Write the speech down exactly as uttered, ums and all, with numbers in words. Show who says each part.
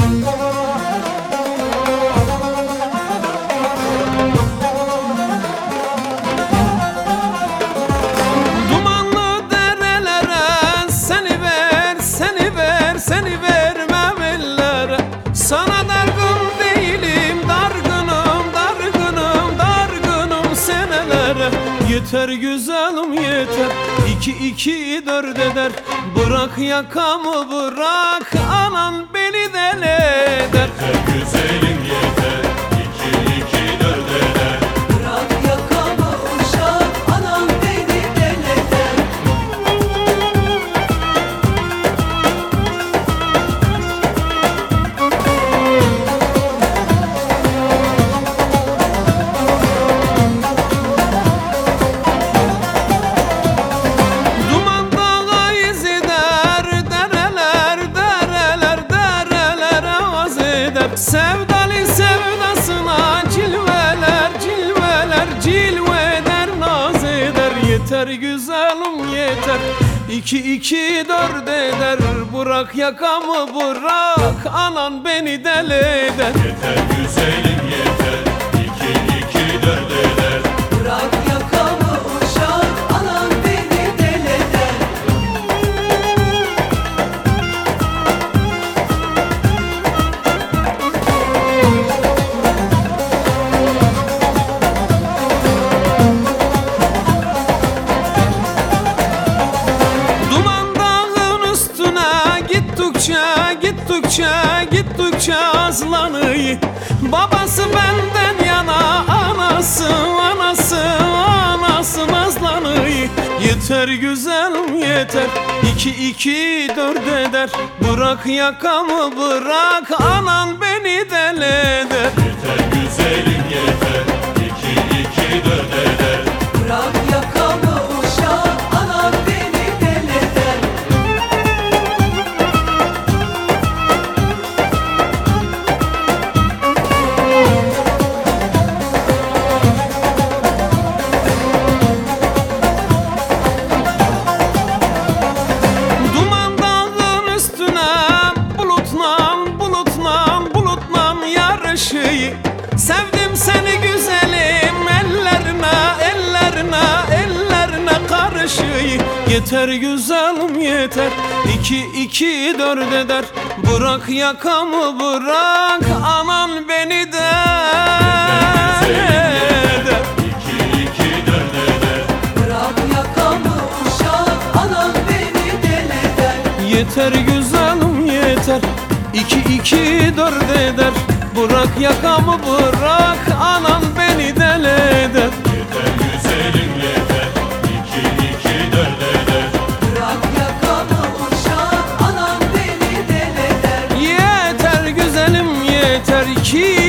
Speaker 1: Dumanlı derelere seni ver, seni ver, seni vermem ellere. Sana dargın değilim, dargınım, dargınım, dargınım senelere. Yeter güzelim yeter, iki iki dört eder. Bırak yakamı bırak, anan beni deli eder.
Speaker 2: Yeter güzelim yeter, iki iki dört eder.
Speaker 3: Bırak yakamı uşak, anam beni deli eder.
Speaker 1: Duman dağa iz eder, dereler, dereler, dereler avaz eder. Sevdalı sevdasına cilveler, cilveler, cilve eder, naz eder. Yeter güzelim yeter, iki iki dört eder. Bırak yakamı bırak, anan beni deli eder.
Speaker 2: Yeter güzelim yeter, iki iki dört eder.
Speaker 3: Bırak yakamı uşak, anam beni deli eder.
Speaker 1: Duman dağın üstüne gittikçe, gittikçe, gittikçe azlanıyor. Babası benden yana, anası, anası, anası nazlanıyor. Yeter güzelim yeter, iki iki dört eder. Bırak yakamı bırak, anan beni deli eder.
Speaker 2: Yeter güzelim yeter, iki iki dört eder.
Speaker 3: Bırak yakamı uşak, anam beni deli eder.
Speaker 1: Duman dağın üstüne bulutla, bulutla, bulutla yarışı. Sevdim seni güzelim, ellerine, ellerine, ellerine karşı. Yeter güzelim yeter, iki iki dört eder. Bırak yakamı bırak, anan beni de eder.
Speaker 2: iki iki dört eder.
Speaker 3: Bırak yakamı uşak, anam beni deli eder.
Speaker 1: Yeter güzelim yeter, iki iki dört eder. Bırak yakamı bırak, anan beni deli eder.
Speaker 2: Yeter güzelim yeter, iki iki dört eder.
Speaker 3: Bırak yakamı uşak, anam beni deli eder.
Speaker 1: Yeter güzelim yeter, iki